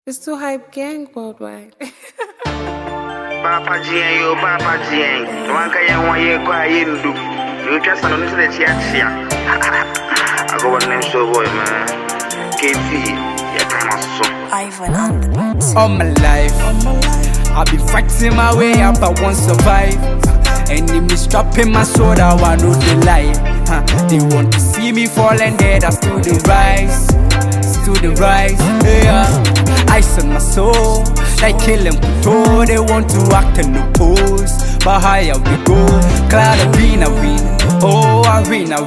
It's too hype gang worldwide. Papa G, yo, Papa G. One can one year quiet. You just on the chia. I go one name show boy, man. KT, yeah, time so. Ivan on the beat. All my life, I've been fighting my way up, I won't survive. Enemies trapping my soul, I want to the light. They want to see me falling dead, I still the rise. Still the rise, yeah. Ice on my soul, like killing Puto. They want to act in the pose, but higher we go. Cloud arena, oh arena.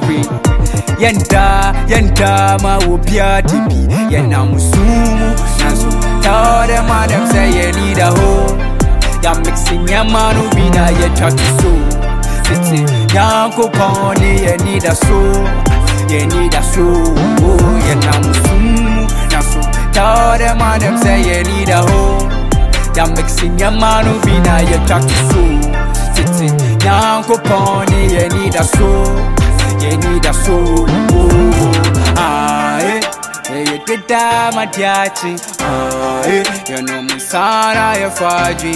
Yenda, ma wopia tipi. Yena musumu, nazo. Tell them all them say you need a hoe. Ya mixing ya manu bina ye tatu so. Titi, yanko pony, you need a soul. You need a soul, oh, yena musumu, nazo. Tell them all them say you need a hoe. Ya mixing ya manu bina ye tatu so. Titi, yanko pony, you need a soul. You need a soul, you did that, my diachi. You know me, Sana, you're faji.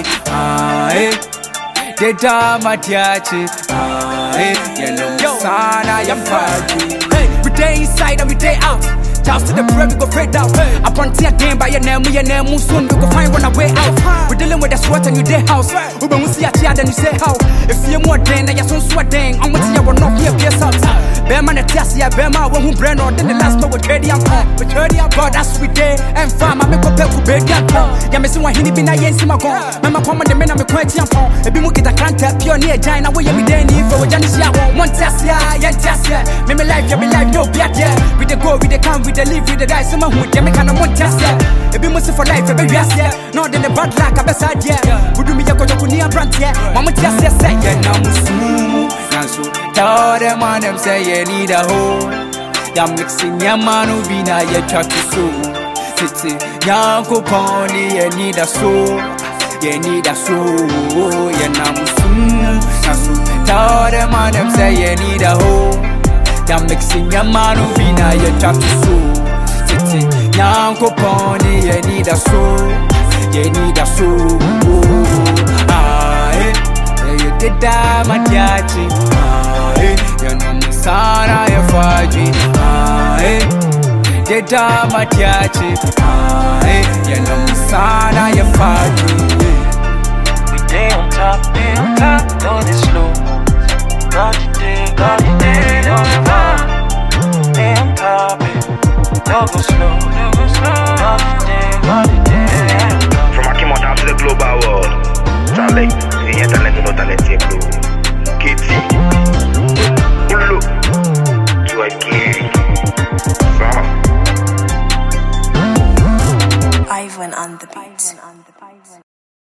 Did that, my diachi. You know me, Sana, you're faji. We day inside and we day out. Toss to the bread, we go fade out. Upon tear game by your name, soon we go find one way out. We're dealing with the sweat in your day house. We will see a child and you say how. If you're more than you're so sweating, I'm with you, we're not here, guess out. Bearman, a test, yeah, Bearman, one who brand or then the last no with Kadian. But that's we day and farm. I make a pep for bed. Yeah, missing one hinny bin I ain't see my gone. Mamma, come on, the men I'm a quantity on. If you look at the can't tap your near China, where you be there for Janis. One test, yeah, maybe life, you be life, no, yeah. We the go, we the come, we the live, we the die, someone who can make a one test, yeah. If you must for life, baby, yes, yeah. No, then the bad luck, a beside, yeah. Would do me a cotonia brand, yeah. Mama, just say, yeah, now, Musu. Tell them on them say you need a hoe. Ya mixing ya manu bina ye tatu so. Titi yanko pony you need a soul. You need a soul. Ya namusumu nasu. Tell them on them say you need a hoe. Ya mixing ya manu bina ye tatu so. Titi yanko pony you need a soul. You need a soul. You did that, my diachi. You know me, Sana, you're faji. Did that, my diachi. You know me, Sana, you're faji. We day on top, don't it slow. Got it day, on the bar. Day on top, don't go slow. Got it day. From Akimo down to the global world. Charlie, you talent, no talent, bro. KT, Ulu, to a kid. Ivan on the beat.